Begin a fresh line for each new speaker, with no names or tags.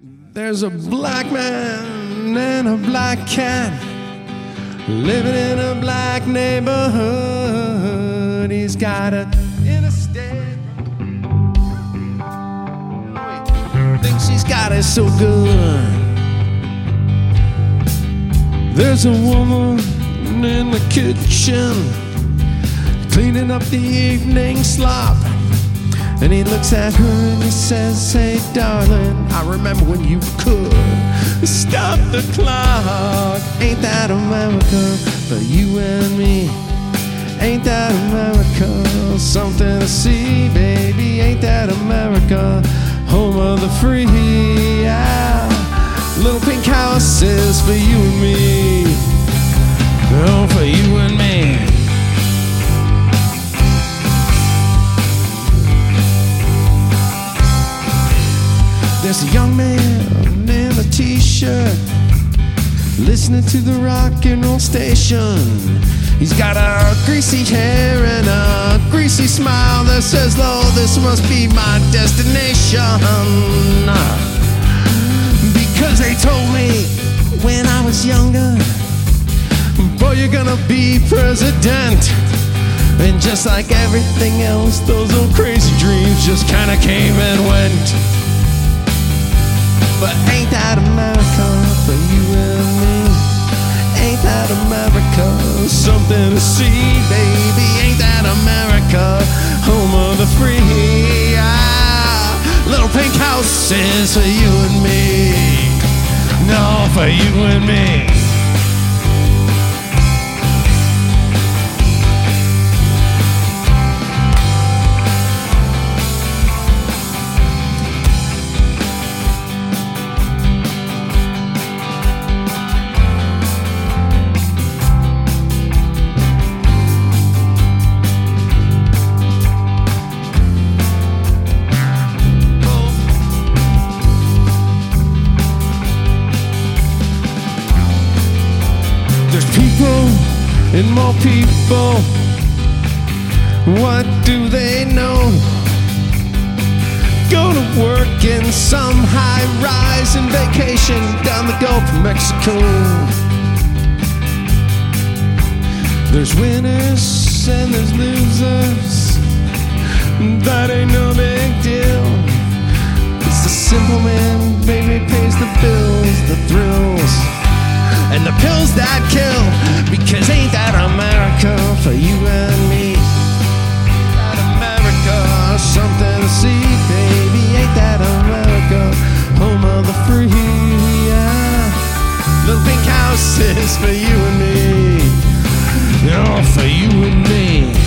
There's a black man and a black cat living in a black neighborhood. He's got a interstate. Thinks he's got it so good. There's a woman in the kitchen cleaning up the evening slop. And he looks at her and he says, "Hey darling, I remember when you could stop the clock. Ain't that America for you and me? Ain't that America something to see, baby? Ain't that America, home of the free? Yeah. Little pink houses for you and me. Oh, for you and me." There's a young man in a t-shirt listening to the rock and roll station. He's got a greasy hair and a greasy smile that says, "Lord, this must be my destination." Because they told me when I was younger, boy, you're gonna be president. And just like everything else, those old crazy dreams just kinda came and went. But ain't that America for you and me? Ain't that America something to see, baby? Ain't that America, home of the free? Ah, little pink houses for you and me. No, for you and me. There's people and more people. What do they know? Go to work in some high-rise and vacation down the Gulf of Mexico. There's winners and there's losers. That ain't no big deal. It's the simple man, baby, pays the bills, the thrills, and the pills that kill. Because ain't that America for you and me? Ain't that America something to see, baby? Ain't that America, home of the free? Yeah. Little pink houses for you and me. Oh, for you and me.